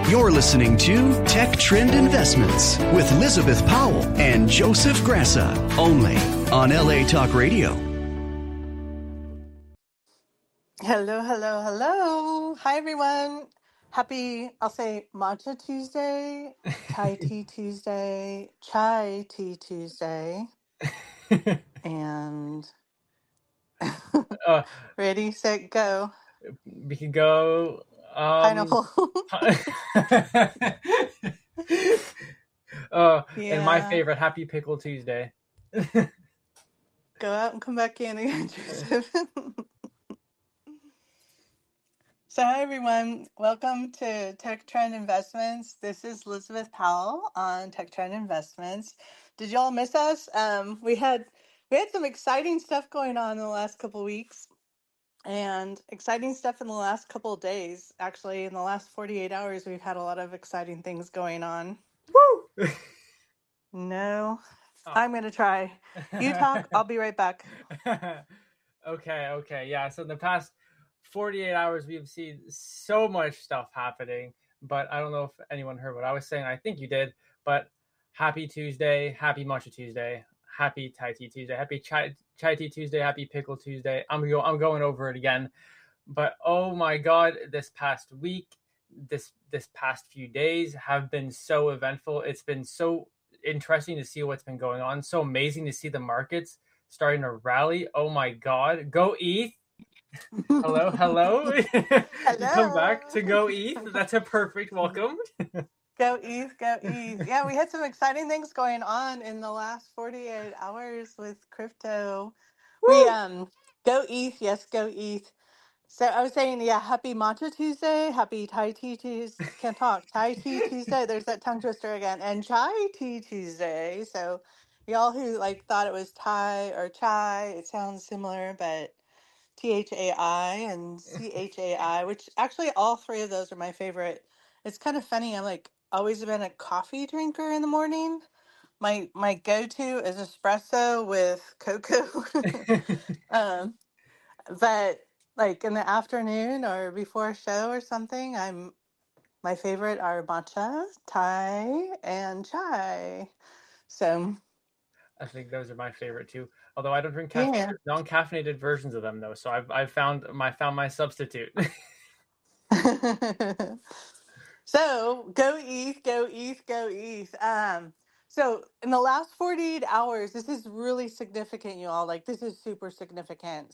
You're listening to Tech Trend Investments with Elizabeth Powell and Joseph Grassa, only on LA Talk Radio. Hello, hello, hello. Hi, everyone. Happy, I'll say Matcha Tuesday, Thai Tea Tuesday, Chai Tea Tuesday, and uh, ready, set, go. we can go. Pineapple. And my Yeah. favorite, Happy Pickle Tuesday. Go out and come back in again, Joseph. So, hi, everyone. Welcome to Tech Trend Investments. This is Elizabeth Powell on Tech Trend Investments. Did y'all miss us? We had some exciting stuff going on in the last couple of weeks, and exciting stuff in the last couple of days. Actually, in the last 48 hours, we've had a lot of exciting things going on. Woo! No, I'm going to try. You talk, I'll be right back. Okay. Yeah, so in the past 48 hours, we've seen so much stuff happening, but I don't know if anyone heard what I was saying. I think you did, but happy Tuesday, happy Matcha Tuesday, happy Thai Tea Tuesday, happy Chai Tea Tuesday, happy Pickle Tuesday. I'm going over it again, but oh my God, this past week, this past few days have been so eventful. It's been so interesting to see what's been going on. So amazing to see the markets starting to rally. Oh my God. Go ETH. Hello. Hello. Come back to Go ETH. That's a perfect welcome. Go ETH, go ETH. Yeah, we had some exciting things going on in the last 48 hours with crypto. Woo! We go ETH, yes, go ETH. So I was saying, yeah, happy Matcha Tuesday, happy Thai Tea Tuesday. Can't talk. Thai Tea Tuesday. There's that tongue twister again. And Chai Tea Tuesday. So y'all who like thought it was Thai or Chai, it sounds similar, but THAI and CHAI, which actually all three of those are my favorite. It's kind of funny. I'm like always been a coffee drinker in the morning. My go-to is espresso with cocoa. um, but like in the afternoon or before a show or something, my favorite are matcha, Thai, and chai. So I think those are my favorite too. Although I don't drink yeah. non-caffeinated versions of them though, so I've found my substitute. So go ETH, go ETH, go ETH. So in the last 48 hours, this is really significant, you all. Like this is super significant.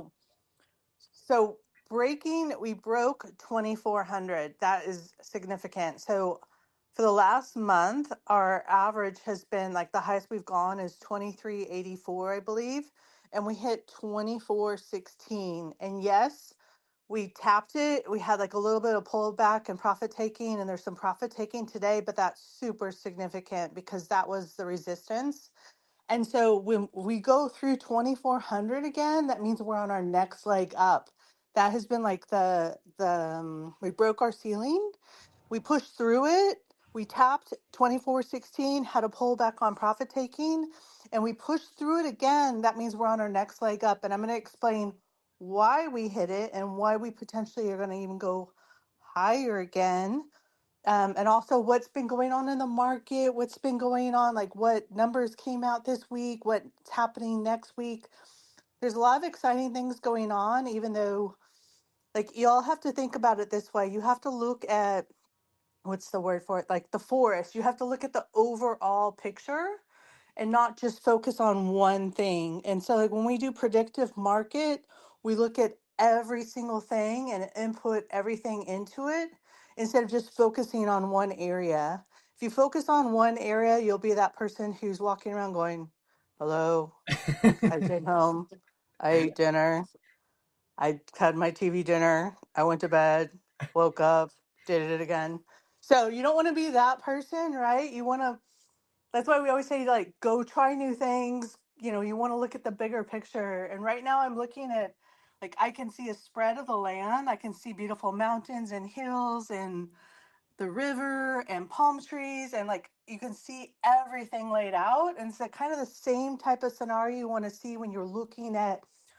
So we broke 2400. That is significant. So for the last month, our average has been like the highest we've gone is 2384, I believe, and we hit 2416. And yes, we tapped it. We had like a little bit of pullback and profit taking, and there's some profit taking today, but that's super significant because that was the resistance. And so when we go through 2400 again, that means we're on our next leg up. That has been like we broke our ceiling. We pushed through it. We tapped 2416, had a pullback on profit taking, and we pushed through it again. That means we're on our next leg up. And I'm going to explain why we hit it and why we potentially are going to even go higher again. And also what's been going on in the market, what's been going on, like what numbers came out this week, what's happening next week. There's a lot of exciting things going on, even though, like, you all have to think about it this way. You have to look at, what's the word for it? Like the forest. You have to look at the overall picture and not just focus on one thing. And so, like, when we do predictive market, we look at every single thing and input everything into it instead of just focusing on one area. If you focus on one area, you'll be that person who's walking around going, hello, I came home, I ate dinner, I had my TV dinner, I went to bed, woke up, did it again. So you don't want to be that person, right? You want to, that's why we always say, like, go try new things. You want to look at the bigger picture. And right now I'm looking at, like, I can see a spread of the land. I can see beautiful mountains and hills and the river and palm trees. And, like, you can see everything laid out. And it's kind of the same type of scenario you want to see when you're looking at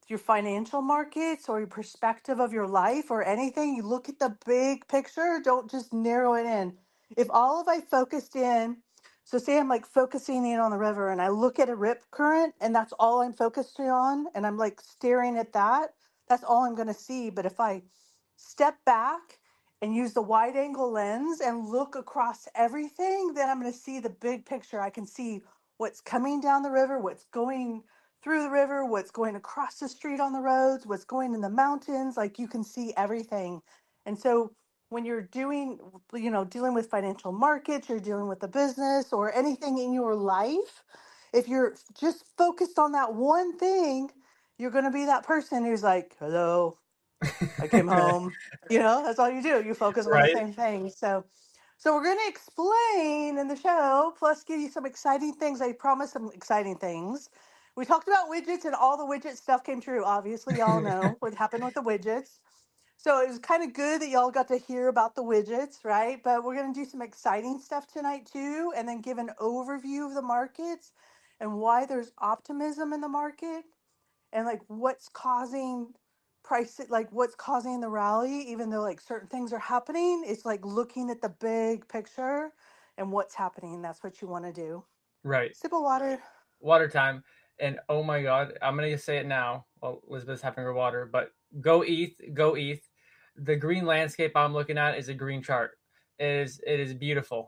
your financial markets or your perspective of your life or anything, you look at the big picture, don't just narrow it in. If all of I focused in, so say I'm like focusing in on the river and I look at a rip current and that's all I'm focusing on and I'm like staring at that, that's all I'm going to see. But if I step back and use the wide angle lens and look across everything, then I'm going to see the big picture. I can see what's coming down the river, what's going through the river, what's going across the street on the roads, what's going in the mountains. Like you can see everything. And so when you're doing, dealing with financial markets, you're dealing with the business or anything in your life, if you're just focused on that one thing, you're going to be that person who's like, hello, I came home. That's all you do. You focus on the Right. same thing. So we're going to explain in the show, plus give you some exciting things. I promise some exciting things. We talked about widgets and all the widget stuff came true. Obviously, y'all know what happened with the widgets. So it was kind of good that y'all got to hear about the widgets, right? But we're going to do some exciting stuff tonight too, and then give an overview of the markets and why there's optimism in the market and like what's causing like what's causing the rally, even though like certain things are happening. It's like looking at the big picture and what's happening. That's what you want to do. Right. Sip of water. Water time. And oh my God, I'm going to say it now. Well, Elizabeth's having her water, but go ETH, go ETH. The green landscape I'm looking at is a green chart. It is beautiful.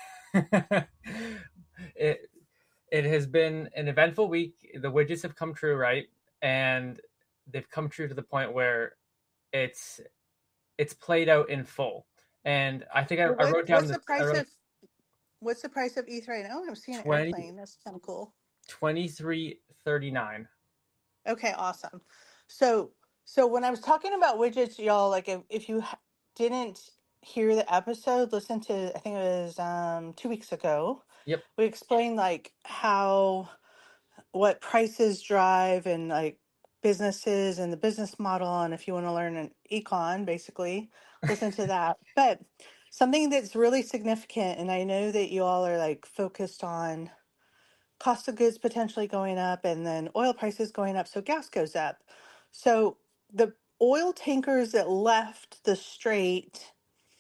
it it has been an eventful week. The widgets have come true, right? And they've come true to the point where it's played out in full. And I think Well, I wrote down what's this. the I price wrote of ETH right now? I'm seeing an 20, airplane. That's kind of cool. 23.39. Okay, awesome. So when I was talking about widgets, y'all, like if you didn't hear the episode, listen to, I think it was 2 weeks ago. Yep. We explained like how what prices drive and like businesses and the business model, and if you want to learn an econ, basically, listen to that. But something that's really significant, and I know that you all are like focused on cost of goods potentially going up and then oil prices going up, so gas goes up. So the oil tankers that left the strait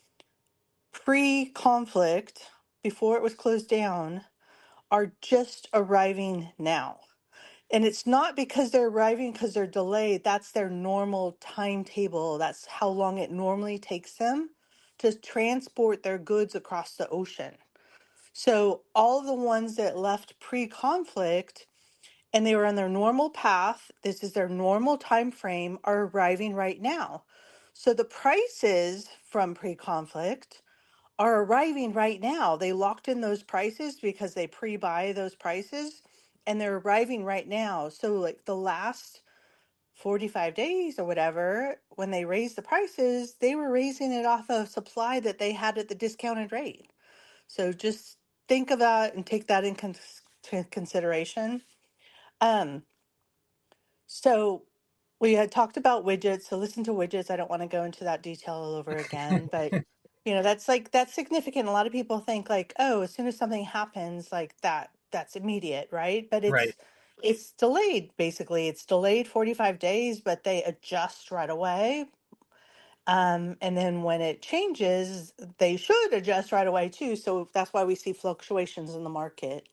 pre-conflict, before it was closed down, are just arriving now. And it's not because they're arriving because they're delayed. That's their normal timetable. That's how long it normally takes them to transport their goods across the ocean. So all of the ones that left pre-conflict and they were on their normal path, this is their normal time frame, are arriving right now. So the prices from pre-conflict are arriving right now. They locked in those prices because they pre-buy those prices and they're arriving right now. So like the last 45 days or whatever, when they raised the prices, they were raising it off of supply that they had at the discounted rate. So just think of that and take that in consideration. Um, so we had talked about widgets. So listen to widgets. I don't want to go into that detail all over again, but that's significant. A lot of people think like, oh, as soon as something happens like that, that's immediate, right? But Right. it's delayed basically. It's delayed 45 days, but they adjust right away. And then when it changes, they should adjust right away too. So that's why we see fluctuations in the market.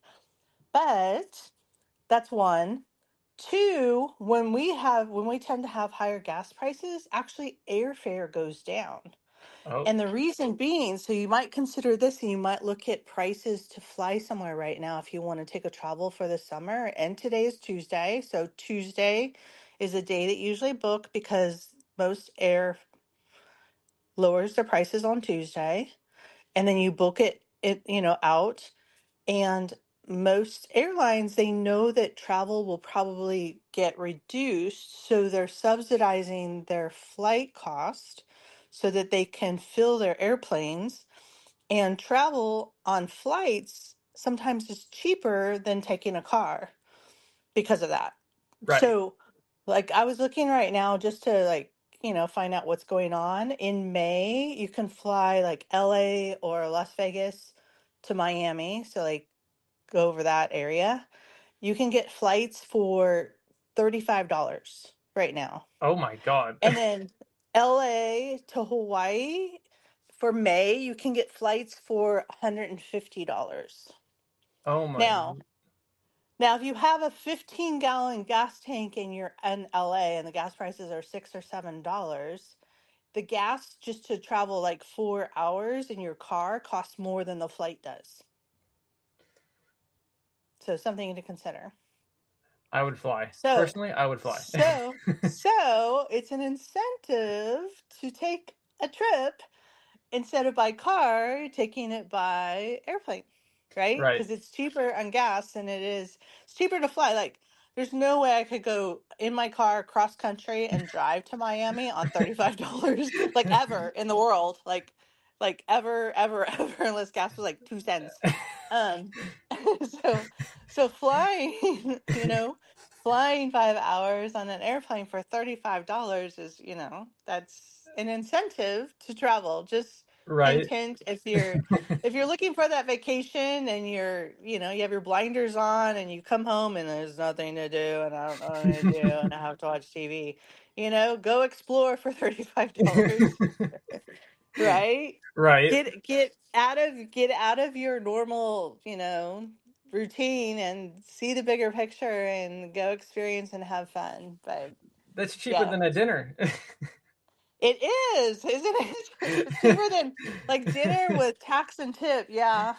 But that's one. Two, when we tend to have higher gas prices, actually airfare goes down. Oh, And the reason being, so you might consider this and you might look at prices to fly somewhere right now if you want to take a travel for the summer. And today is Tuesday. So Tuesday is a day that you usually book because most air lowers their prices on Tuesday. And then you book it out. And most airlines, they know that travel will probably get reduced, so they're subsidizing their flight cost so that they can fill their airplanes. And travel on flights sometimes is cheaper than taking a car because of that. right. So, like, I was looking right now just to find out what's going on. In May, you can fly like LA or Las Vegas to Miami. So, like, go over that area, you can get flights for $35, right now. Oh my God. And then LA to Hawaii for May, you can get flights for $150. Oh my. Now, now if you have a 15-gallon gas tank and you're in LA and the gas prices are $6 or $7, the gas just to travel like 4 hours in your car costs more than the flight does. So something to consider. I would fly. So, Personally, I would fly. so it's an incentive to take a trip instead of by car, taking it by airplane, right? Right. Because it's cheaper on gas than it's cheaper to fly. Like, there's no way I could go in my car cross country and drive to Miami on $35, like ever in the world, like ever, ever, ever, unless gas was like 2 cents. Um, so, so flying, flying 5 hours on an airplane for $35 is, that's an incentive to travel. Just hint, Right. hint, if you're looking for that vacation and you have your blinders on and you come home and there's nothing to do and I don't know what I'm gonna do and I have to watch TV, go explore for $35. Right? Right. Get out of your normal, routine and see the bigger picture and go experience and have fun. But That's cheaper yeah, than a dinner. it is, isn't it? It's cheaper than like dinner with tax and tip. Yeah.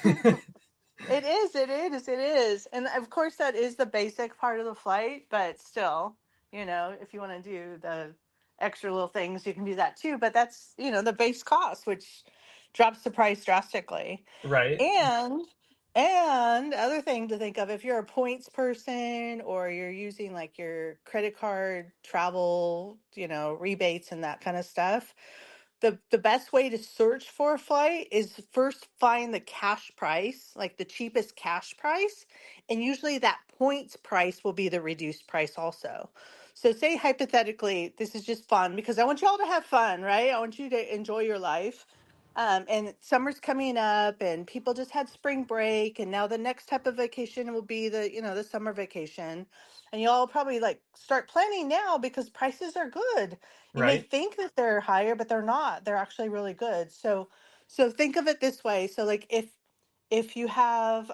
It is, it is, it is. And of course that is the basic part of the flight, but still, if you want to do the extra little things, you can do that too. But that's, the base cost, which drops the price drastically. Right. And other thing to think of, if you're a points person or you're using like your credit card travel, rebates and that kind of stuff, the best way to search for a flight is first find the cash price, like the cheapest cash price, and usually that points price will be the reduced price also. So say hypothetically, this is just fun because I want y'all to have fun, right? I want you to enjoy your life. And summer's coming up and people just had spring break and now the next type of vacation will be the summer vacation. And y'all probably like start planning now because prices are good. You may Right. think that they're higher, but they're not. They're actually really good. So think of it this way. So like if you have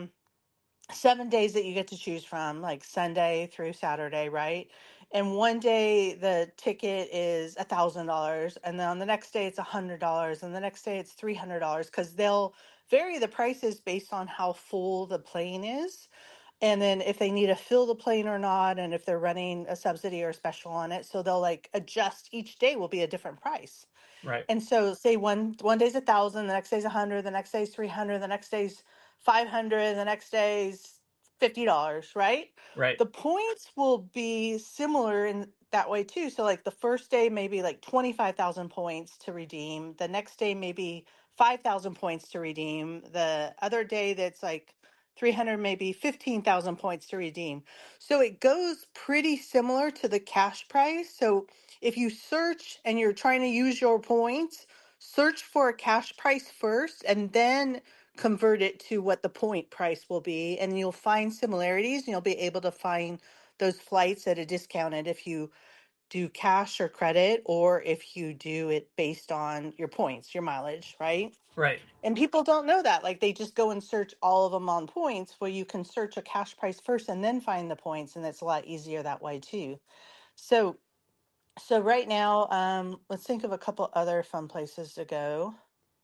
7 days that you get to choose from, like Sunday through Saturday, right? And one day the ticket is $1,000, and then on the next day it's $100, and the next day it's $300 because they'll vary the prices based on how full the plane is, and then if they need to fill the plane or not, and if they're running a subsidy or special on it, so they'll like adjust. Each day will be a different price. Right. And so say one day's 1,000, the next day's 100, the next day's 300, the next day's 500, the next day's $50, right? Right. The points will be similar in that way too. So like the first day maybe like 25,000 points to redeem, the next day maybe 5,000 points to redeem, the other day that's like 300 maybe 15,000 points to redeem. So it goes pretty similar to the cash price. So if you search and you're trying to use your points, search for a cash price first and then convert it to what the point price will be. And you'll find similarities and you'll be able to find those flights at a discounted if you do cash or credit or if you do it based on your points, your mileage, right? Right. And people don't know that. Like they just go and search all of them on points. Well, you can search a cash price first and then find the points. And it's a lot easier that way too. So so right now, let's think of a couple other fun places to go.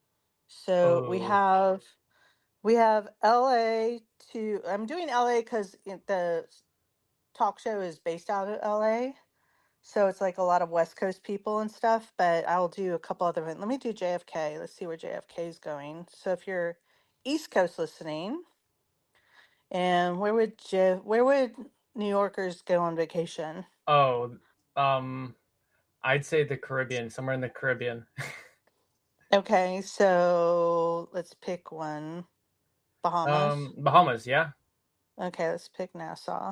So we Oh. have we have LA to. I'm doing LA because the talk show is based out of LA, so it's like a lot of West Coast people and stuff. But I'll do a couple other. Let me do JFK. Let's see where JFK is going. So if you're East Coast listening, and where would New Yorkers go on vacation? Oh. I'd say the Caribbean, somewhere in the Caribbean. Okay, so let's pick one. Bahamas. Bahamas, yeah. Okay, let's pick Nassau.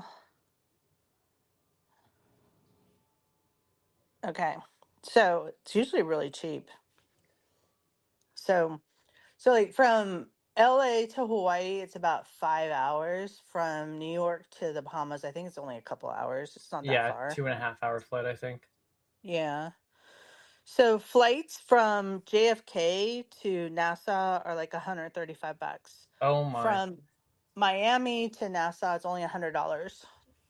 Okay. So it's usually really cheap. So like from LA to Hawaii, it's about 5 hours. From New York to the Bahamas, I think it's only a couple hours. It's not that Yeah, far. 2.5 hour flight, I think. Yeah. So flights from JFK to Nassau are like $135. Oh my. From Miami to Nassau, it's only $100.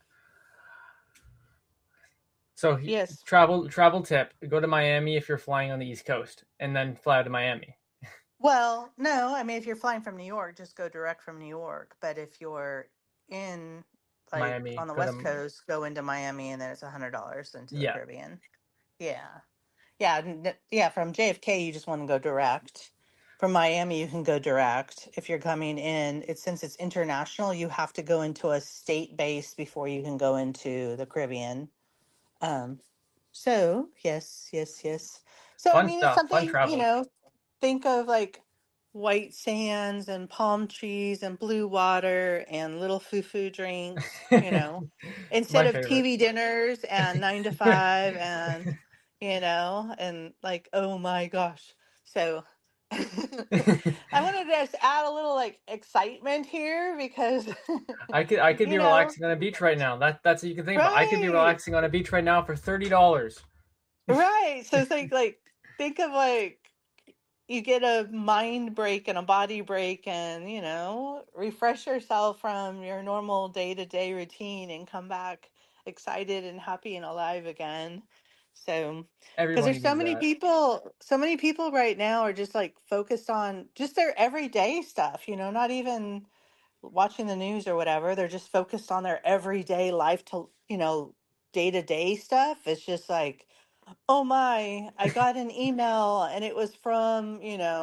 So Yes. travel tip: go to Miami if you're flying on the East Coast, and then fly to Miami. Well, no, I mean, if you're flying from New York, just go direct from New York. But if you're in, like, Miami, on the go West to Coast, go into Miami and then it's $100 into the yeah, Caribbean. Yeah. Yeah. Yeah. From JFK, you just want to go direct. From Miami, you can go direct. If you're coming in, since it's international, you have to go into a state base before you can go into the Caribbean. Um, so yes, yes, yes. So I fun mean, it's stuff, fun something, travel. think of like white sands and palm trees and blue water and little foo-foo drinks, instead My of favorite. TV dinners and 9 to 5 and and like, oh my gosh. So I wanted to just add a little like excitement here because I could be you know, relaxing on a beach right now. That's what you can think about. I could be right. relaxing on a beach right now for $30. Right. So it's like think of like you get a mind break and a body break and, refresh yourself from your normal day-to-day routine and come back excited and happy and alive again. So, because Everyone there's needs that. so many people right now are just like focused on just their everyday stuff, not even watching the news or whatever. They're just focused on their everyday life day-to-day stuff. It's just like, oh my, I got an email and it was from,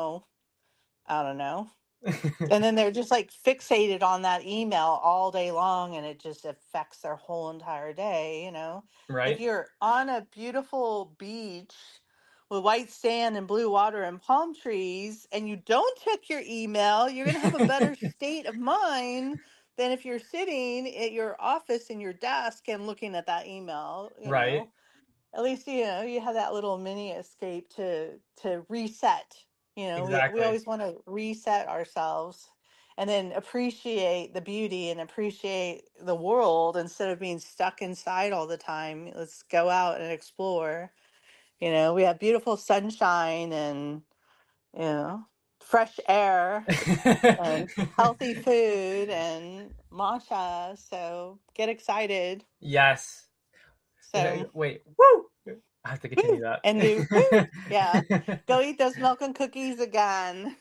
I don't know. And then they're just like fixated on that email all day long and it just affects their whole entire day, If Right? you're on a beautiful beach with white sand and blue water and palm trees and you don't check your email, you're going to have a better state of mind than if you're sitting at your office in your desk and looking at that email. Right. At least you have that little mini escape to reset. We Exactly. always want to reset ourselves and then appreciate the beauty and appreciate the world instead of being stuck inside all the time. Let's go out and explore. We have beautiful sunshine and you know fresh air and healthy food and matcha, so get excited. Yes. So Wait. Woo! I have to continue woo, that. and do woo. Yeah. Go eat those milk and cookies again.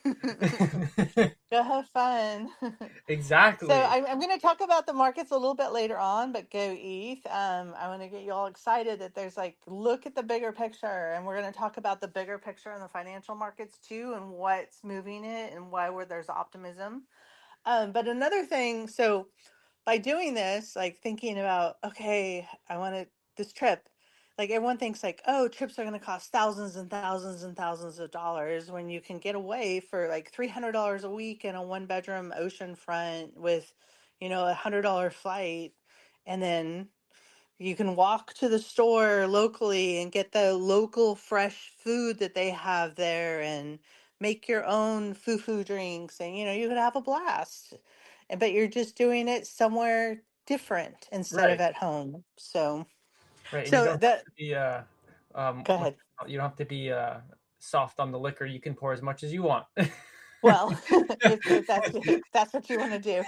Go have fun. So Exactly. I'm going to talk about the markets a little bit later on, but go ETH. I want to get you all excited that there's like, look at the bigger picture. And we're going to talk about the bigger picture in the financial markets too, and what's moving it and why where there's optimism. But another thing, so by doing this, like thinking about, okay, I want to this trip. Like everyone thinks like, oh, trips are going to cost thousands and thousands and thousands of dollars when you can get away for like $300 a week in a one bedroom ocean front with, $100 flight. And then you can walk to the store locally and get the local fresh food that they have there and make your own foo-foo drinks and you could have a blast. But you're just doing it somewhere different instead of Right. at home. So Right. And you so don't have that to be go what ahead. you don't have to be soft on the liquor. You can pour as much as you want. Well, if that's what you want to do.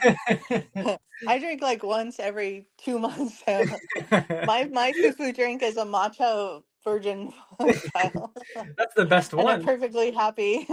I drink like once every 2 months. So my foo-foo drink is a matcha virgin style. That's the best And I'm one. perfectly happy.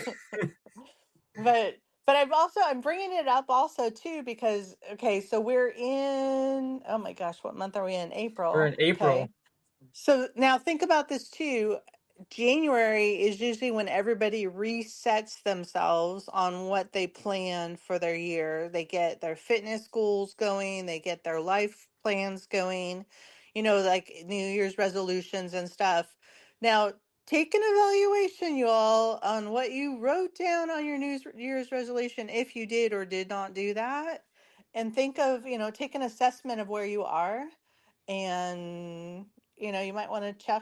but I'm bringing it up also too because okay, so we're in, oh my gosh, what month are we in? We're in April. Okay. April. So now think about this too. January is usually when everybody resets themselves on what they plan for their year. They get their fitness goals going, they get their life plans going, like New Year's resolutions and stuff. Now, take an evaluation, you all, on what you wrote down on your New Year's resolution, if you did or did not do that. And think of, take an assessment of where you are and you might want to check.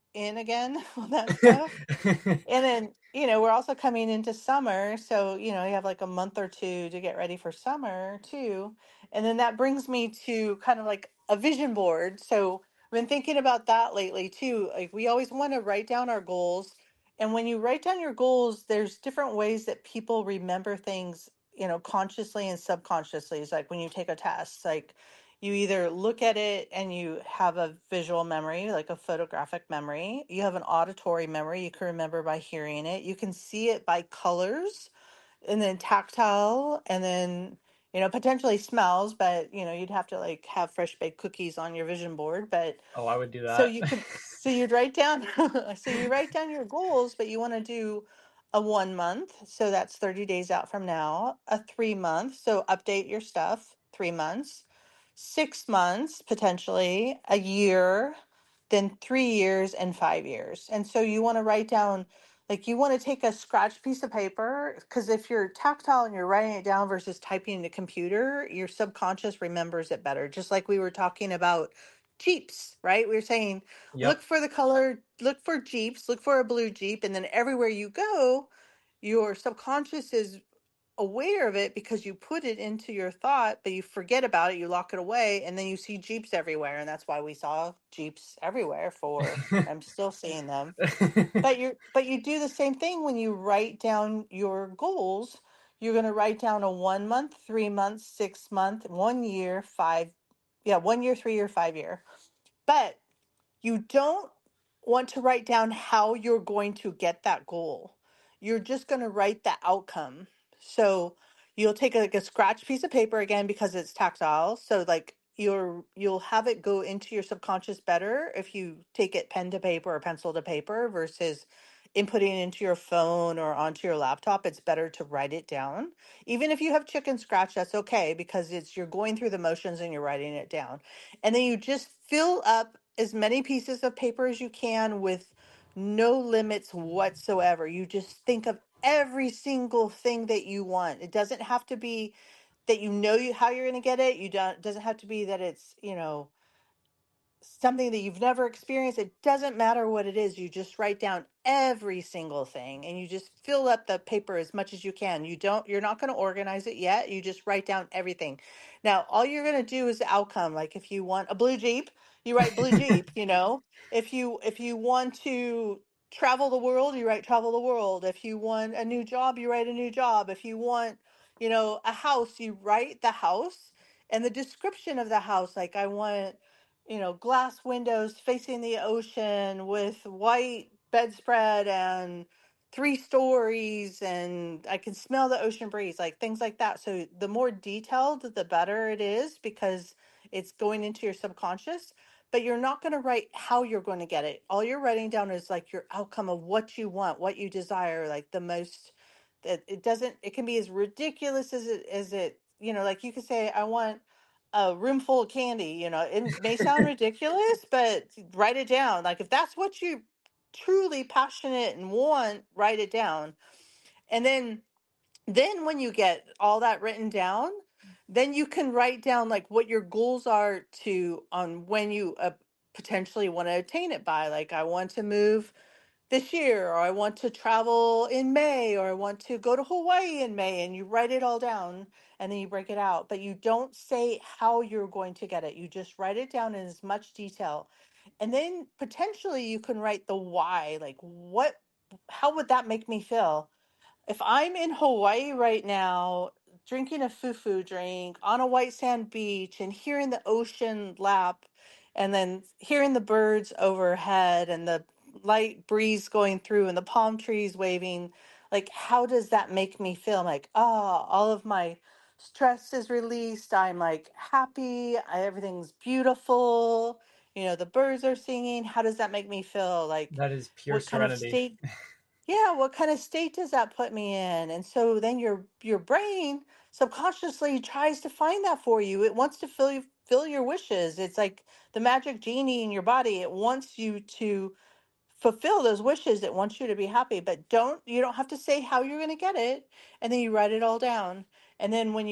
in again on that stuff. And then, we're also coming into summer. So, you have like a month or two to get ready for summer too. And then that brings me to kind of like a vision board. So I've been thinking about that lately too. Like we always want to write down our goals. And when you write down your goals, there's different ways that people remember things, consciously and subconsciously. It's like when you take a test, like you either look at it and you have a visual memory, like a photographic memory. You have an auditory memory. You can remember by hearing it. You can see it by colors and then tactile and then, potentially smells, but, you'd have to like have fresh baked cookies on your vision board. But Oh, I would do so that. you could, so you'd write down, so you write down your goals, but you want to do a 1 month. So that's 30 days out from now, a 3 month. So update your stuff, 3 months, 6 months, potentially a year, then 3 years and 5 years. And so you want to write down, like you want to take a scratch piece of paper, because if you're tactile and you're writing it down versus typing in the computer, your subconscious remembers it better. Just like we were talking about Jeeps, right? We were saying, Yep. look for the color, look for Jeeps, look for a blue Jeep, and then everywhere you go, your subconscious is aware of it because you put it into your thought, but you forget about it, you lock it away, and then you see Jeeps everywhere. And that's why we saw Jeeps everywhere for, I'm still seeing them. But you do the same thing when you write down your goals. You're going to write down a 1 month, 3 months, 6 month, 1 year, 1 year, 3 year, 5 year. But you don't want to write down how you're going to get that goal. You're just going to write the outcome. So you'll take like a scratch piece of paper again because it's tactile. So like you'll have it go into your subconscious better if you take it pen to paper or pencil to paper versus inputting it into your phone or onto your laptop. It's better to write it down. Even if you have chicken scratch, that's okay because it's you're going through the motions and you're writing it down. And then you just fill up as many pieces of paper as you can with no limits whatsoever. You just think of every single thing that you want. It doesn't have to be that how you're going to get it. You don't doesn't have to be that it's, something that you've never experienced. It doesn't matter what it is. You just write down every single thing and you just fill up the paper as much as you can. You're not going to organize it yet. You just write down everything. Now, all you're going to do is the outcome. Like if you want a blue Jeep, you write blue Jeep. If you want to travel the world, you write travel the world. If you want a new job, you write a new job. If you want, a house, you write the house and the description of the house. Like I want glass windows facing the ocean with white bedspread and 3 stories, and I can smell the ocean breeze, like things like that. So the more detailed, the better it is because it's going into your subconscious. But you're not going to write how you're going to get it. All you're writing down is like your outcome of what you want, what you desire, like the most that it doesn't, it can be as ridiculous as it, like you could say, I want a room full of candy. It may sound ridiculous, but write it down. Like if that's what you truly passionate and want, write it down. And then when you get all that written down, then you can write down like what your goals are to on when you potentially want to attain it by. Like I want to move this year, or I want to travel in May, or I want to go to Hawaii in May, and you write it all down and then you break it out. But you don't say how you're going to get it. You just write it down in as much detail. And then potentially you can write the why, like how would that make me feel? If I'm in Hawaii right now, drinking a fufu drink on a white sand beach and hearing the ocean lap and then hearing the birds overhead and the light breeze going through and the palm trees waving, like, how does that make me feel? I'm like, oh, all of my stress is released. I'm like happy. Everything's beautiful. The birds are singing. How does that make me feel? Like, That is pure what kind of serenity. state yeah, what kind of state does that put me in? And so then your brain subconsciously tries to find that for you. It wants to fill your wishes. It's like the magic genie in your body. It wants you to fulfill those wishes. It wants you to be happy. But you don't have to say how you're going to get it. And then you write it all down. And then when you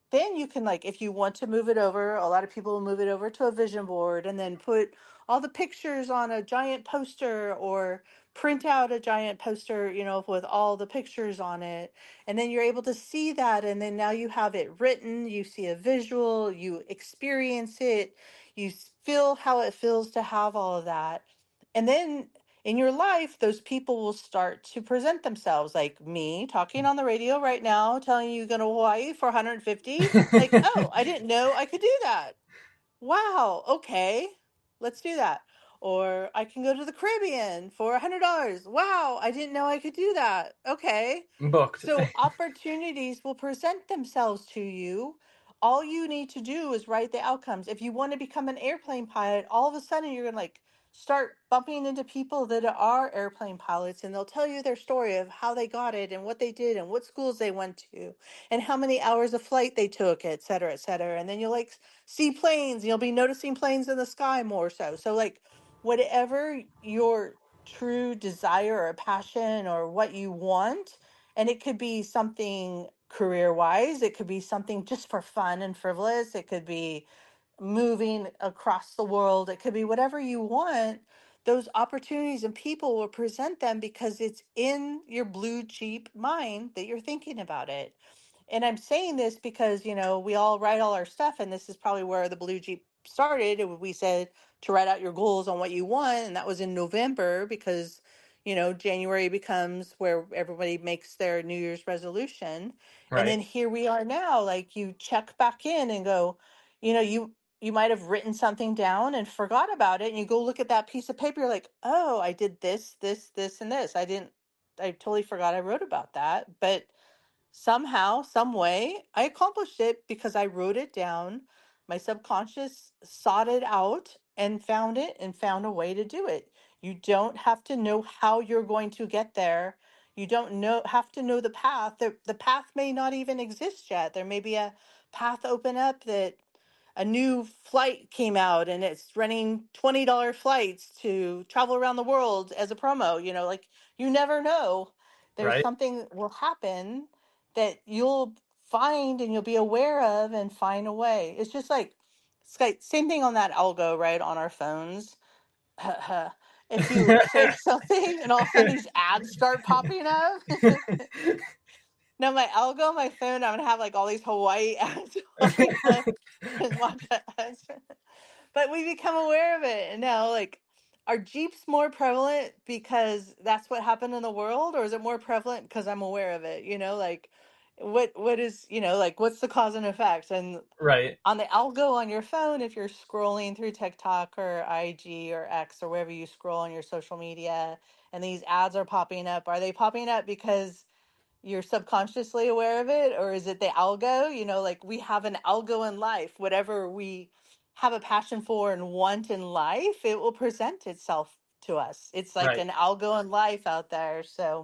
then you can, like, if you want to move it over, a lot of people will move it over to a vision board and then put all the pictures on a giant poster, or print out a giant poster, with all the pictures on it. And then you're able to see that. And then now you have it written, you see a visual, you experience it, feel how it feels to have all of that. And then in your life, those people will start to present themselves, like me talking on the radio right now, telling you go to Hawaii for 150. Like, oh, I didn't know I could do that. Wow, okay, let's do that. Or I can go to the Caribbean for $100. Wow, I didn't know I could do that. Okay. Booked. So opportunities will present themselves to you. All you need to do is write the outcomes. If you want to become an airplane pilot, all of a sudden you're going to, like, start bumping into people that are airplane pilots, and they'll tell you their story of how they got it and what they did and what schools they went to and how many hours of flight they took, et cetera, et cetera. And then you'll, like, see planes, you'll be noticing planes in the sky more so. So, like, whatever your true desire or passion or what you want, and it could be something career wise, it could be something just for fun and frivolous, it could be moving across the world, it could be whatever you want. Those opportunities and people will present them because it's in your blue Jeep mind that you're thinking about it. And I'm saying this because, we all write all our stuff, and this is probably where the Blue Jeep started. We said to write out your goals on what you want, and that was in November because, January becomes where everybody makes their New Year's resolution. And Right. then here we are now, like, you check back in and go, you might have written something down and forgot about it, and you go look at that piece of paper, you're like, oh, I did this, this, and this. I totally forgot I wrote about that. But somehow, some way, I accomplished it because I wrote it down. My subconscious sought it out and found it and found a way to do it. You don't have to know how you're going to get there. You don't have to know the path. The path may not even exist yet. There may be a path open up that a new flight came out and it's running $20 flights to travel around the world as a promo. Like, you never know. There's Right. something will happen that you'll find and you'll be aware of and find a way. It's like same thing on that algo, right, on our phones. If you say something and all of a sudden these ads start popping up. Now my algo on my phone, I'm gonna have like all these Hawaii ads popping up and watch ads. But we become aware of it. And now, like, are Jeeps more prevalent because that's what happened in the world, or is it more prevalent because I'm aware of it? Like, what is, like, what's the cause and effect? And Right. on the algo on your phone, if you're scrolling through TikTok or IG or X or wherever you scroll on your social media, and these ads are popping up, are they popping up because you're subconsciously aware of it, or is it the algo? Like, we have an algo in life. Whatever we have a passion for and want in life, it will present itself to us. It's like Right. an algo in life out there.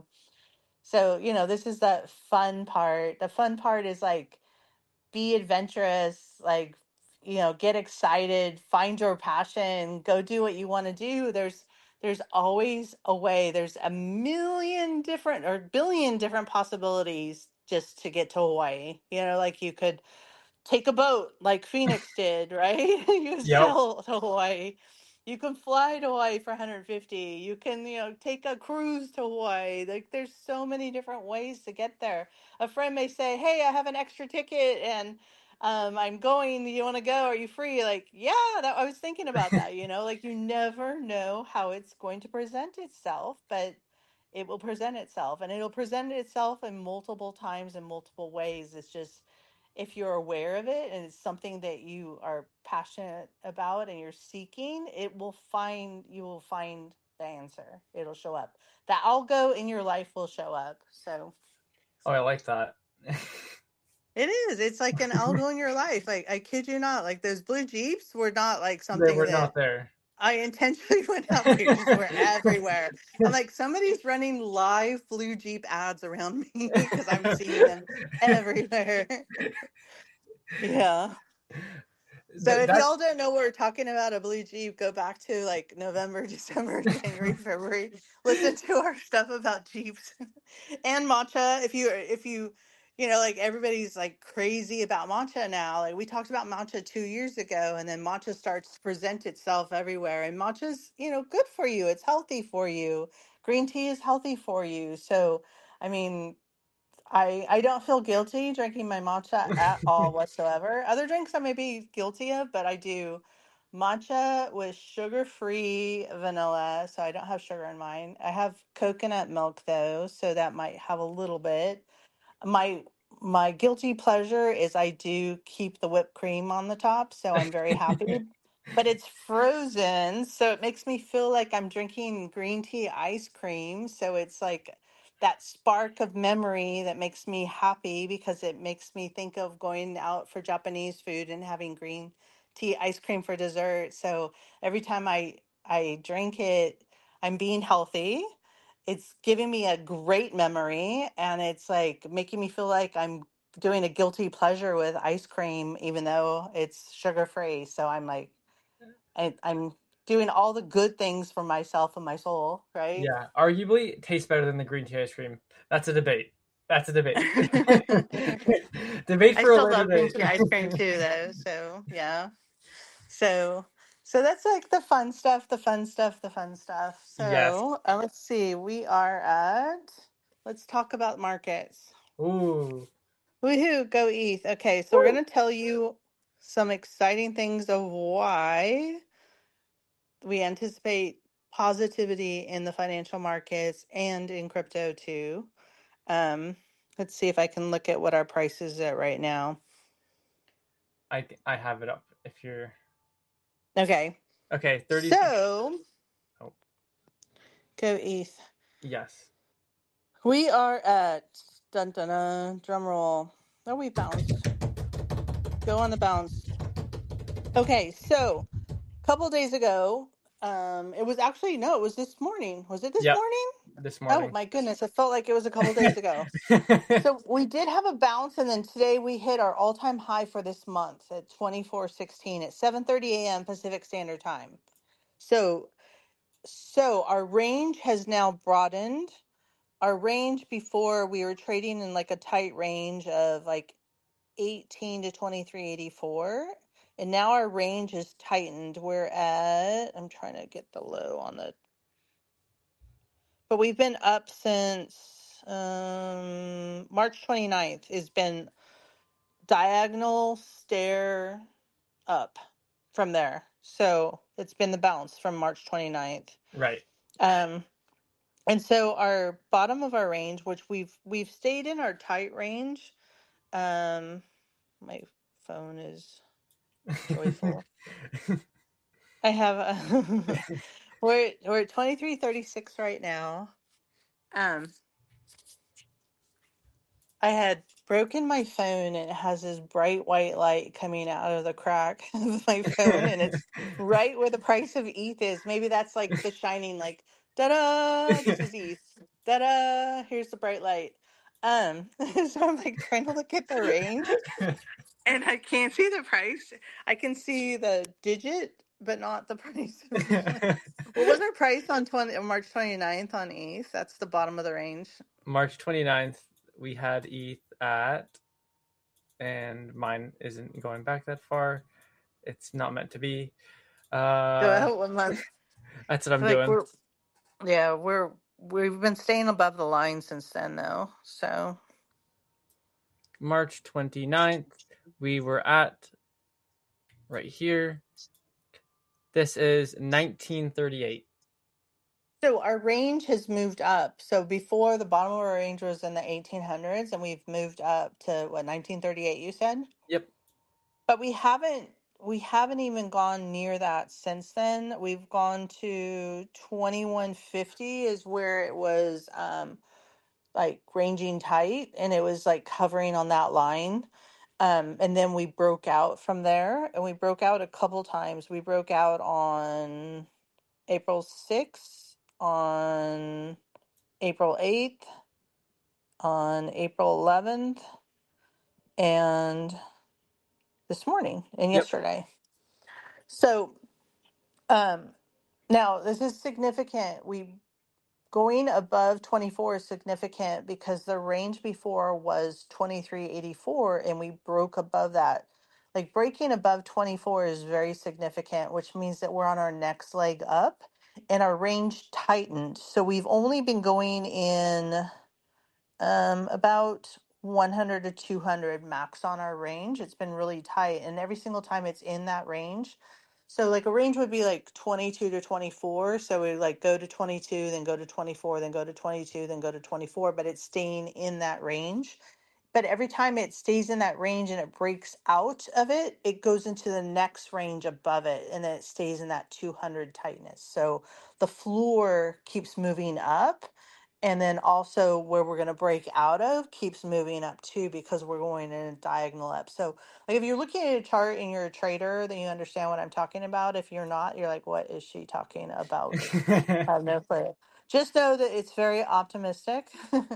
So this is the fun part. The fun part is, like, be adventurous, like, get excited, find your passion, go do what you want to do. There's always a way. There's a million different or billion different possibilities just to get to Hawaii. Like, you could take a boat like Phoenix did, right? You can Yep. sail to Hawaii. You can fly to Hawaii for 150. You can, take a cruise to Hawaii. Like, there's so many different ways to get there. A friend may say, "Hey, I have an extra ticket and I'm going. You want to go? Are you free?" Like, yeah, I was thinking about that. Like, you never know how it's going to present itself, but it will present itself, and it'll present itself in multiple times in multiple ways. It's just, if you're aware of it and it's something that you are passionate about and you're seeking, you will find the answer. It'll show up. The algo in your life will show up. So Oh, I like that. it is. It's like an algo in your life. Like, I kid you not. Like, those blue Jeeps were not like They something were that not there. I intentionally went out. They just were everywhere. I'm like, somebody's running live blue Jeep ads around me because I'm seeing them everywhere. Yeah. So if That y'all don't know what we're talking about, a blue Jeep, go back to like November, December, January, February. Listen to our stuff about Jeeps and matcha. If you like everybody's like crazy about matcha now. Like we talked about matcha 2 years ago, and then matcha starts to present itself everywhere. And matcha's, good for you. It's healthy for you. Green tea is healthy for you. So, I mean, I don't feel guilty drinking my matcha at all whatsoever. Other drinks I may be guilty of, but I do matcha with sugar-free vanilla, so I don't have sugar in mine. I have coconut milk though, so that might have a little bit. My my guilty pleasure is I do keep the whipped cream on the top, so I'm very happy. But it's frozen, so it makes me feel like I'm drinking green tea ice cream. So it's like that spark of memory that makes me happy because it makes me think of going out for Japanese food and having green tea ice cream for dessert. So every time I drink it, I'm being healthy. It's giving me a great memory, and it's like making me feel like I'm doing a guilty pleasure with ice cream even though it's sugar free. So I'm like I'm doing all the good things for myself and my soul, right? Yeah, arguably it tastes better than the green tea ice cream. That's a debate. That's a debate. Debate I for a still later love green tea ice cream date. too though. So yeah. So so that's like the fun stuff, the fun stuff, the fun stuff. Yes. So let's see. Let's talk about markets. Ooh. Woohoo, go ETH. Okay, so we're Woo. going to tell you some exciting things of why we anticipate positivity in the financial markets and in crypto too. Um, let's see if I can look at what our price is at right now. I have it up if you're Okay, okay. 30. so Oh, go ETH. yes. We are at dun dun dun, drum roll. Oh, we bounced. Go on the bounce. Okay, so a couple days ago, it was actually no, it was this morning. Was it this Yep. morning? This Oh morning. my goodness, it felt like it was a couple days ago. So we did have a bounce, and then today we hit our all-time high for this month at 2416 at 7:30 a.m. Pacific Standard Time. So our range has now broadened. Our range before we were trading in like a tight range of like 18 to 2384, and now our range is tightened. We're at, I'm trying to get the low on the, but we've been up since March 29th. Has been diagonal stare up from there. So it's been the bounce from March 29th. Right. Um, and so our bottom of our range, which we've stayed in our tight range. My phone is joyful. I have we're at 2336 right now. Um, I had broken my phone, and it has this bright white light coming out of the crack of my phone, and it's right where the price of ETH is. Maybe that's like the shining, like, da-da, this is ETH. Da-da, here's the bright light. So I'm like trying to look at the range, and I can't see the price. I can see the digit, but not the price of each one. What was our price on March 29th on ETH? That's the bottom of the range. March 29th, we had ETH at, and mine isn't going back that far. It's not meant to be. Go out 1 month. That's what I'm Like doing. we've been staying above the line since then though. So March 29th, we were at right here. This is 1938. so our range has moved up. So before the bottom of our range was in the 1800s, and we've moved up to what, 1938 you said? Yep. But we haven't even gone near that since then. We've gone to 2150 is where it was like ranging tight, and it was like hovering on that line. And then we broke out from there, and we broke out a couple times. We broke out on April 6th, on April 8th, on April 11th, and this morning and Yep. yesterday. So, um, now this is significant. We going above 24 is significant because the range before was 2384 and we broke above that. Like breaking above 24 is very significant, which means that we're on our next leg up and our range tightened. So we've only been going in about 100 to 200 max on our range. It's been really tight, and every single time it's in that range. So like a range would be like 22 to 24. So we like go to 22, then go to 24, then go to 22, then go to 24, but it's staying in that range. But every time it stays in that range and it breaks out of it, it goes into the next range above it and then it stays in that 200 tightness. So the floor keeps moving up. And then also where we're going to break out of keeps moving up too because we're going in a diagonal up. So, like if you're looking at a chart and you're a trader, then you understand what I'm talking about. If you're not, you're like, what is she talking about? I have no clue. Just know that it's very optimistic.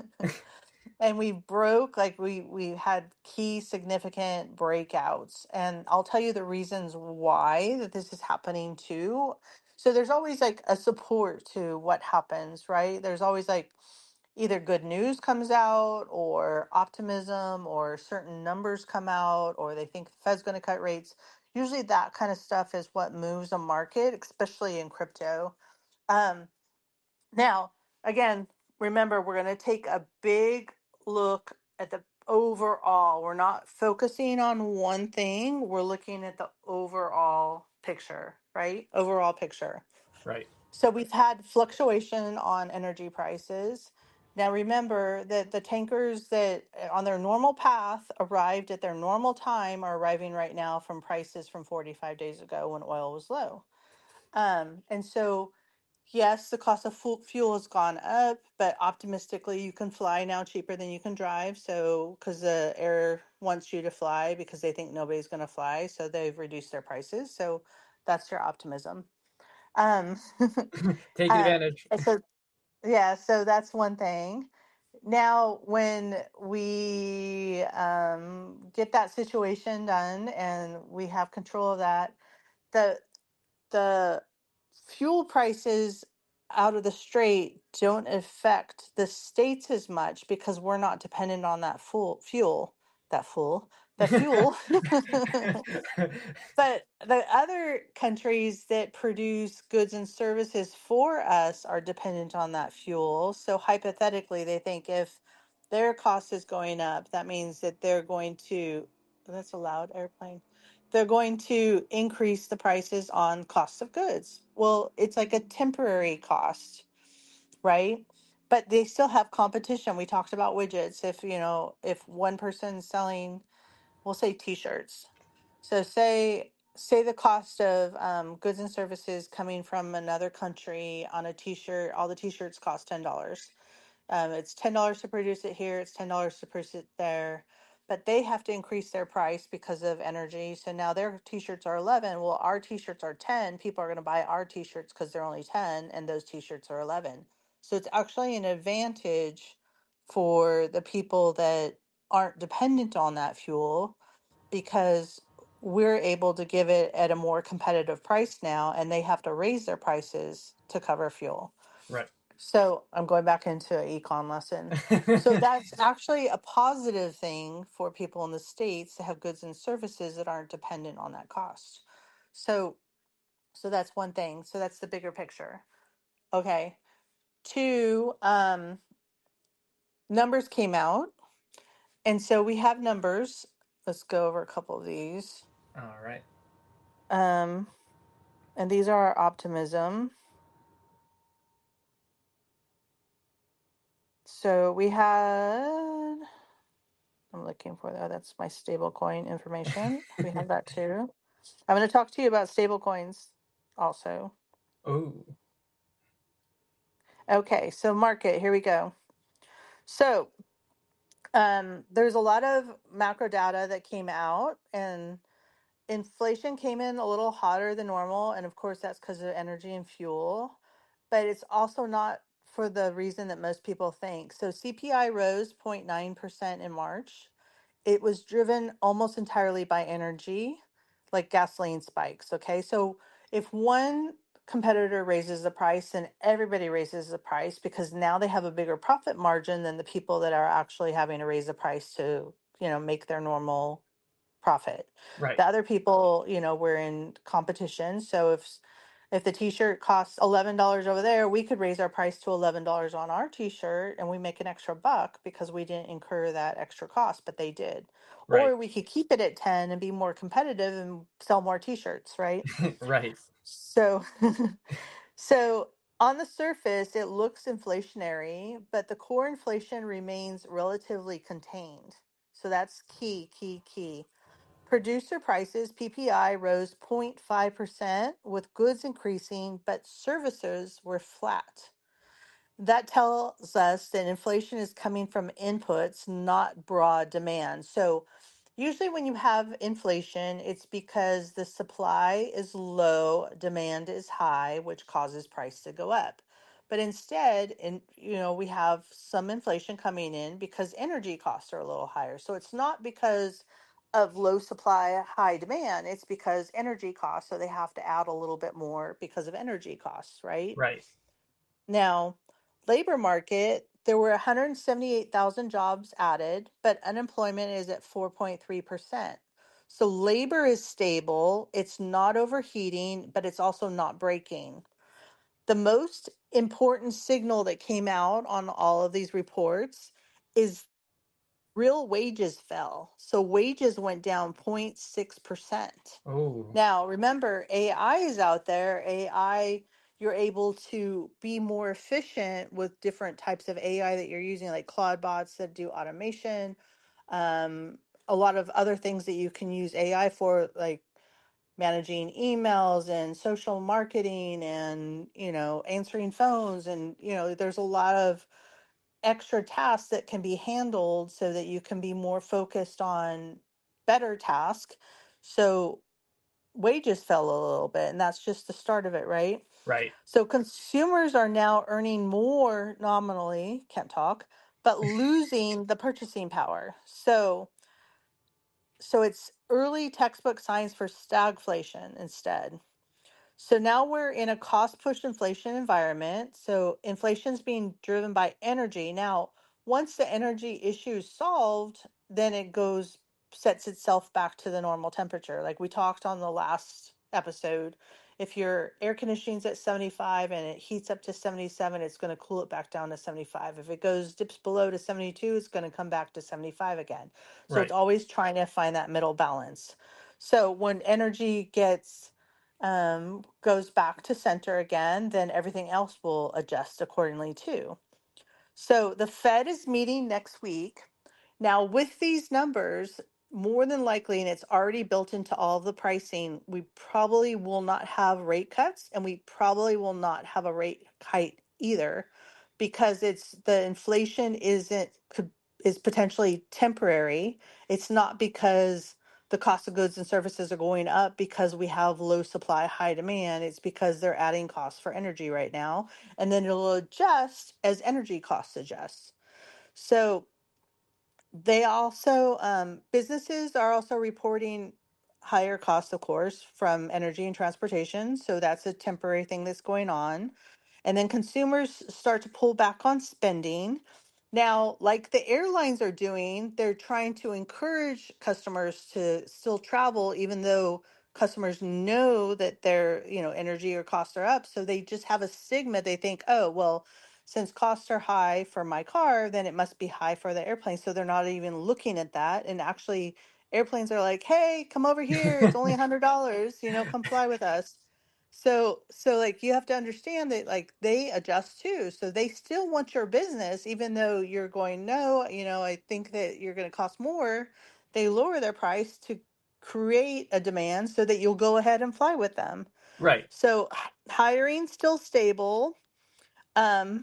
And we broke, like we had key significant breakouts, and I'll tell you the reasons why that this is happening too. So there's always like a support to what happens, right? There's always like either good news comes out or optimism or certain numbers come out or they think the Fed's going to cut rates. Usually that kind of stuff is what moves a market, especially in crypto. um, Now, again, remember, we're going to take a big look at the overall. We're not focusing on one thing. We're looking at the overall picture, right? Overall picture. Right. So we've had fluctuation on energy prices. Now, remember that the tankers that on their normal path arrived at their normal time are arriving right now from prices from 45 days ago when oil was low. And so yes, the cost of fuel has gone up, but optimistically, you can fly now cheaper than you can drive. So, because the air wants you to fly because they think nobody's going to fly, so they've reduced their prices. So, that's your optimism. Um, Take advantage. and so yeah, so that's one thing. Now, when we get that situation done and we have control of that, the the fuel prices out of the strait don't affect the states as much because we're not dependent on that the fuel. But the other countries that produce goods and services for us are dependent on that fuel. So hypothetically, they think if their cost is going up, that means that they're going to, that's a loud airplane, they're going to increase the prices on cost of goods. Well, it's like a temporary cost, right? But they still have competition. We talked about widgets. If, if one person's selling, we'll say t-shirts, so say the cost of goods and services coming from another country on a T-shirt, all the T-shirts cost $10. It's $10 to produce it here. It's $10 to produce it there, but they have to increase their price because of energy. So now their T-shirts are 11. Well, our T-shirts are 10. People are going to buy our T-shirts because they're only 10, and those T-shirts are 11. So it's actually an advantage for the people that aren't dependent on that fuel because we're able to give it at a more competitive price now and they have to raise their prices to cover fuel. Right. So I'm going back into an econ lesson. So that's actually a positive thing for people in the States to have goods and services that aren't dependent on that cost. So that's one thing. So that's the bigger picture. Okay. Two, numbers came out. And so we have numbers. Let's go over a couple of these. All right. And these are our optimism. So we had, I'm looking for that. That's my stablecoin information. We have that too. I'm going to talk to you about stablecoins also. Oh. Okay, so market, here we go. So there's a lot of macro data that came out, and inflation came in a little hotter than normal. And of course, that's because of energy and fuel, but it's also not for the reason that most people think. So CPI rose 0.9% in March. It was driven almost entirely by energy, like gasoline spikes. Okay. So if one competitor raises the price, then everybody raises the price because now they have a bigger profit margin than the people that are actually having to raise the price to, make their normal profit. Right. The other people, we're in competition. So if the t-shirt costs $11 over there, we could raise our price to $11 on our t-shirt and we make an extra buck because we didn't incur that extra cost, but they did. Right. Or we could keep it at 10 and be more competitive and sell more t-shirts, right? Right. So so on the surface it looks inflationary, but the core inflation remains relatively contained. So that's key. Producer prices, PPI, rose 0.5%, with goods increasing, but services were flat. That tells us that inflation is coming from inputs, not broad demand. So, usually when you have inflation, it's because the supply is low, demand is high, which causes price to go up. But instead, we have some inflation coming in because energy costs are a little higher. So it's not because of low supply, high demand. It's because energy costs, so they have to add a little bit more because of energy costs, right? Right. Now, labor market, there were 178,000 jobs added, but unemployment is at 4.3%. So labor is stable, it's not overheating, but it's also not breaking. The most important signal that came out on all of these reports is real wages fell. So wages went down 0.6%. Oh. Now, remember, AI is out there. AI, you're able to be more efficient with different types of AI that you're using, like Claude bots that do automation. Um, a lot of other things that you can use AI for, like managing emails and social marketing and, answering phones. And, there's a lot of extra tasks that can be handled so that you can be more focused on better tasks. So wages fell a little bit, and that's just the start of it, right? Right. So consumers are now earning more nominally, can't talk, but losing the purchasing power. So it's early textbook signs for stagflation instead. So now we're in a cost push inflation environment. So inflation's being driven by energy. Now, once the energy issue is solved, then it sets itself back to the normal temperature. Like we talked on the last episode, if your air conditioning's at 75 and it heats up to 77, it's going to cool it back down to 75. If it dips below to 72, it's going to come back to 75 again. So it's Right. always trying to find that middle balance. So when energy goes back to center again, then everything else will adjust accordingly too. So the Fed is meeting next week. Now, with these numbers, more than likely, and it's already built into all of the pricing, we probably will not have rate cuts and we probably will not have a rate hike either because the inflation is potentially temporary. It's not because the cost of goods and services are going up because we have low supply, high demand. It's because they're adding costs for energy right now. And then it'll adjust as energy costs adjust. So they also, businesses are also reporting higher costs, of course, from energy and transportation. So that's a temporary thing that's going on. And then consumers start to pull back on spending. Now, like the airlines are doing, they're trying to encourage customers to still travel, even though customers know that their, energy or costs are up. So they just have a stigma. They think, oh, well, since costs are high for my car, then it must be high for the airplane. So they're not even looking at that. And actually, airplanes are like, hey, come over here. It's only $100, come fly with us. So like you have to understand that like they adjust too. So they still want your business, even though you're going, no, I think that you're going to cost more. They lower their price to create a demand so that you'll go ahead and fly with them. Right. So hiring still stable. Um,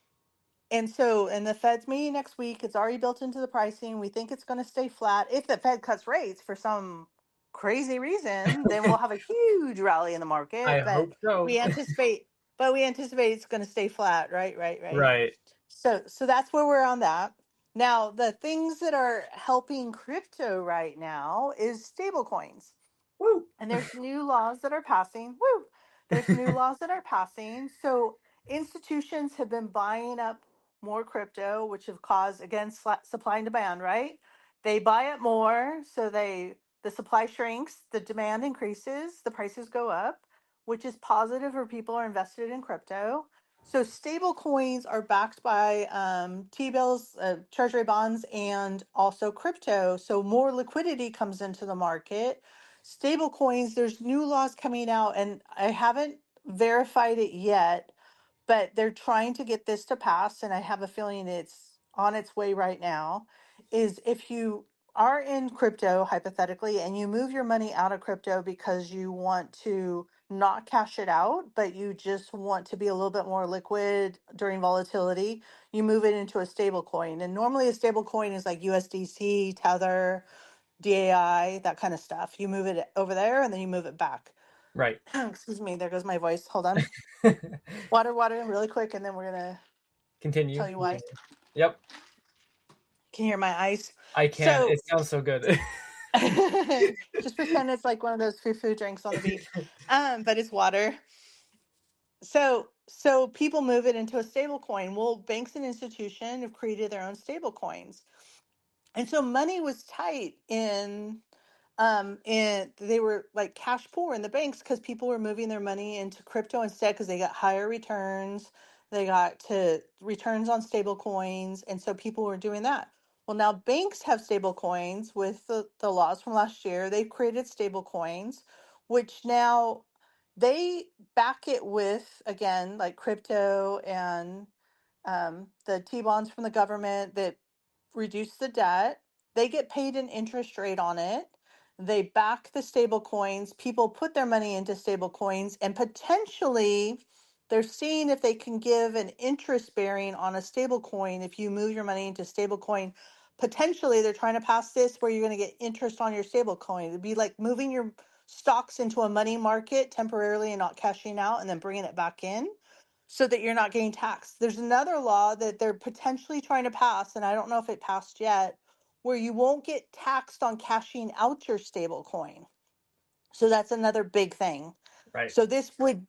and the Fed's meeting next week. It's already built into the pricing. We think it's going to stay flat. If the Fed cuts rates for some crazy reason, then we'll have a huge rally in the I market. But hope so. we anticipate, it's going to stay flat. Right. Right. So that's where we're on that. Now, the things that are helping crypto right now is stable coins. Woo. And there's new laws that are passing. Woo! There's new laws that are passing. So institutions have been buying up more crypto, which have caused, again, supply and demand, right? They buy it more, so the supply shrinks, the demand increases, the prices go up, which is positive for people who are invested in crypto. So stable coins are backed by T-bills, treasury bonds, and also crypto. So more liquidity comes into the market. Stable coins, there's new laws coming out, and I haven't verified it yet, but they're trying to get this to pass, and I have a feeling it's on its way right now. Is if you are in crypto, hypothetically, and you move your money out of crypto because you want to not cash it out, but you just want to be a little bit more liquid during volatility, you move it into a stable coin. And normally a stable coin is like USDC, Tether, DAI, that kind of stuff. You move it over there and then you move it back. Right. Excuse me, there goes my voice. Hold on. Water, really quick, and then we're going to Continue. tell you why. Yep. Can you hear my ice? I can. So, it sounds so good. Just pretend it's like one of those free drinks on the beach. But it's water. So people move it into a stable coin. Well, banks and institutions have created their own stable coins. And so money was tight in and they were like cash poor in the banks because people were moving their money into crypto instead because they got higher returns. They got to returns on stable coins. And so people were doing that. Well, now banks have stable coins with the laws from last year. They've created stable coins, which now they back it with, again, like crypto and the T-bonds from the government that reduce the debt. They get paid an interest rate on it. They back the stable coins. People put their money into stable coins, and potentially they're seeing if they can give an interest bearing on a stable coin. If you move your money into stable coin, potentially they're trying to pass this where you're going to get interest on your stable coin. It'd be like moving your stocks into a money market temporarily and not cashing out and then bringing it back in so that you're not getting taxed. There's another law that they're potentially trying to pass, and I don't know if it passed yet, where you won't get taxed on cashing out your stable coin. So that's another big thing. Right. So this would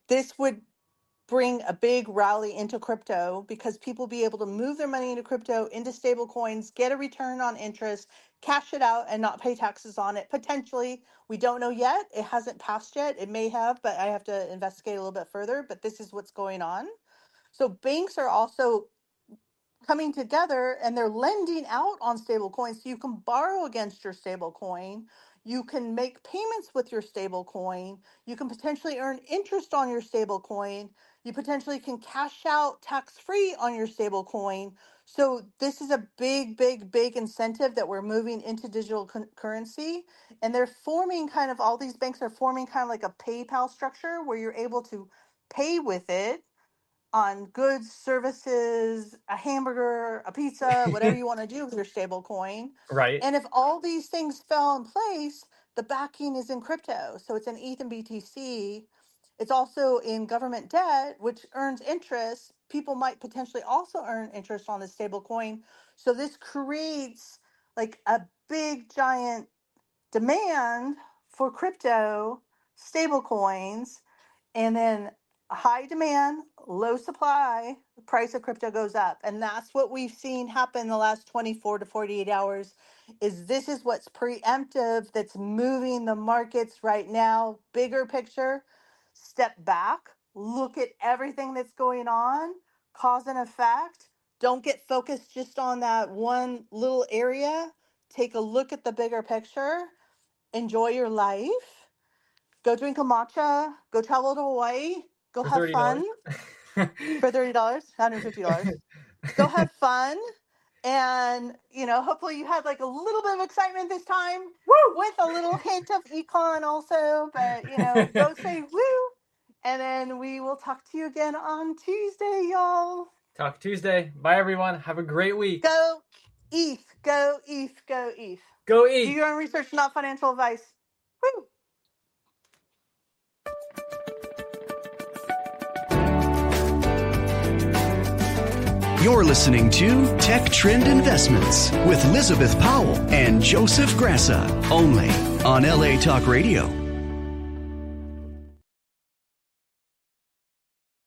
bring a big rally into crypto because people be able to move their money into crypto, into stable coins, get a return on interest, cash it out, and not pay taxes on it. Potentially, we don't know yet. It hasn't passed yet. It may have, but I have to investigate a little bit further. But this is what's going on. So banks are also coming together and they're lending out on stable coins. So you can borrow against your stable coin. You can make payments with your stable coin. You can potentially earn interest on your stable coin. You potentially can cash out tax-free on your stable coin. So this is a big, big, big incentive that we're moving into digital currency. And they're forming kind of, all these banks are forming kind of like a PayPal structure where you're able to pay with it on goods, services, a hamburger, a pizza, whatever you want to do with your stable coin. Right. And if all these things fell in place, the backing is in crypto. So it's in ETH and BTC. It's also in government debt, which earns interest. People might potentially also earn interest on the stable coin. So this creates like a big giant demand for crypto stable coins, and then high demand, low supply, the price of crypto goes up. And that's what we've seen happen in the last 24 to 48 hours is this is what's preemptive that's moving the markets right now. Bigger picture, step back, look at everything that's going on, cause and effect. Don't get focused just on that one little area. Take a look at the bigger picture. Enjoy your life. Go drink a matcha. Go travel to Hawaii. Go have fun for $30, $150. Go have fun. And, hopefully you had like a little bit of excitement this time. Woo! With a little hint of econ also. But, go say woo. And then we will talk to you again on Tuesday, y'all. Talk Tuesday. Bye, everyone. Have a great week. Go ETH. Go ETH. Go ETH. Go ETH. Do your own research, not financial advice. Woo! You're listening to Tech Trend Investments with Elizabeth Powell and Joseph Grassa, only on LA Talk Radio.